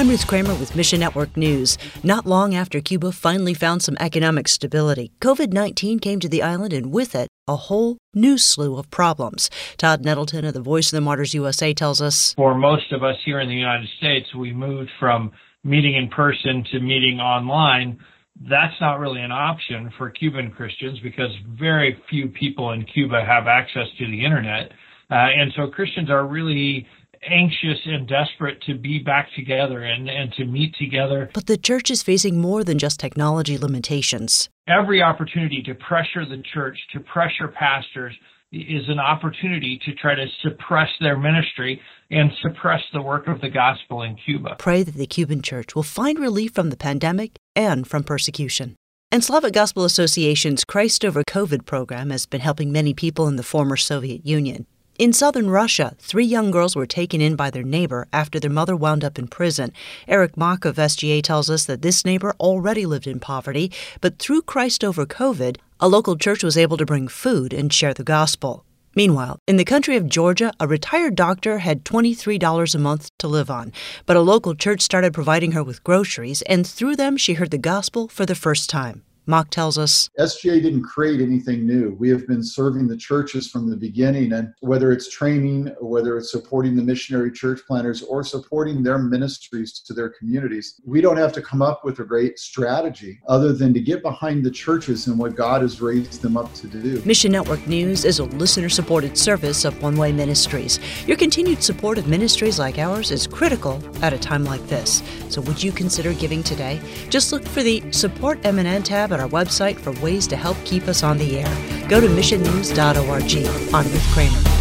I'm Ruth Kramer with Mission Network News. Not long after Cuba finally found some economic stability, COVID-19 came to the island, and with it, a whole new slew of problems. Todd Nettleton of the Voice of the Martyrs USA tells us, for most of us here in the United States, we moved from meeting in person to meeting online. That's not really an option for Cuban Christians because very few people in Cuba have access to the internet. And so Christians are really anxious and desperate to be back together and to meet together. But the church is facing more than just technology limitations. Every opportunity to pressure the church, to pressure pastors, is an opportunity to try to suppress their ministry and suppress the work of the gospel in Cuba. Pray that the Cuban church will find relief from the pandemic and from persecution. And Slavic Gospel Association's Christ Over COVID program has been helping many people in the former Soviet Union. In southern Russia, 3 young girls were taken in by their neighbor after their mother wound up in prison. Eric Mock of SGA tells us that this neighbor already lived in poverty, but through Christ Over COVID, a local church was able to bring food and share the gospel. Meanwhile, in the country of Georgia, a retired doctor had $23 a month to live on, but a local church started providing her with groceries, and through them she heard the gospel for the first time. Mock tells us, SGA didn't create anything new. We have been serving the churches from the beginning, and whether it's training, or whether it's supporting the missionary church planners or supporting their ministries to their communities, we don't have to come up with a great strategy other than to get behind the churches and what God has raised them up to do. Mission Network News is a listener-supported service of One Way Ministries. Your continued support of ministries like ours is critical at a time like this. So would you consider giving today? Just look for the Support MNN tab at our website for ways to help keep us on the air. Go to missionnews.org. I'm Ruth Kramer.